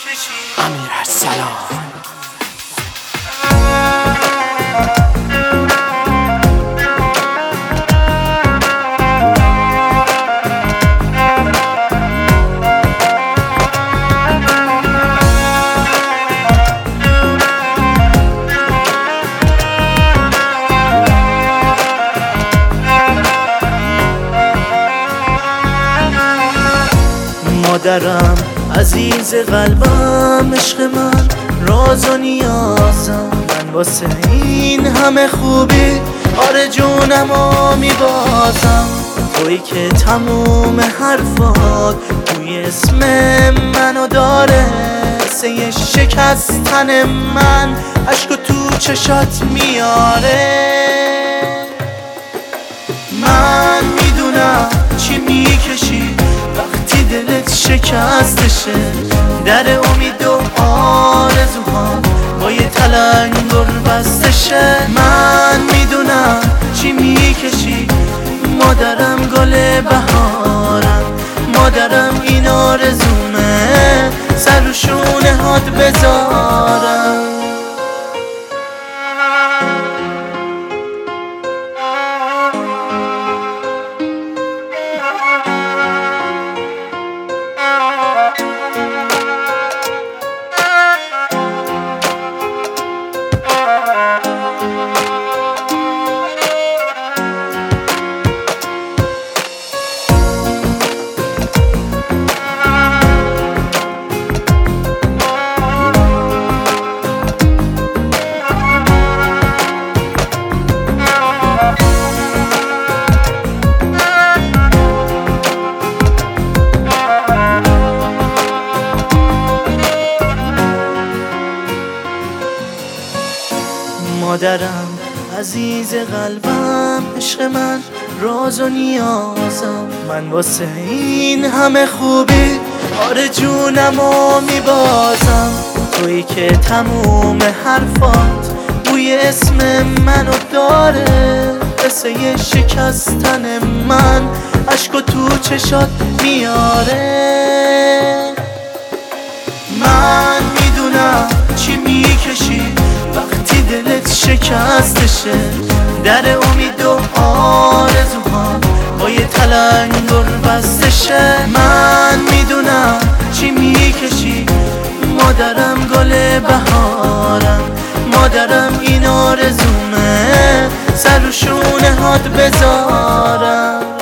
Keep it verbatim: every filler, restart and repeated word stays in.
امیر ارسلان. مادرم عزیز قلبم، عشق من، راز و نیازم، من واسه این همه خوبی آرزومو میبازم. تویی که تموم حرفات توی اسم منو داره، قصه شکستن من عشق تو چشات میاره. من میدونم چی میکشی وقتی دلت شکستشه، در امید و آرزوها با یه تلنگر بستشه. من میدونم چی میکشی مادرم، گل بهارم، مادرم این آرزومه سر رو شونه هات بذارم. مادرم عزیز قلبم، عشق من، راز و نیازم، من واسه این همه خوبی آرزومو میبازم. تویی که تموم حرفات بوی اسم منو داره، قصه شکستن من عشق تو چشات میاره. من میدونم چی میکشی وقتی دلت شکستشه، در امید و آرزوها با یه تلنگر بستشه. من میدونم چی میکشی مادرم، گل بهارم، مادرم این آرزومه سر رو شونه هات بذارم.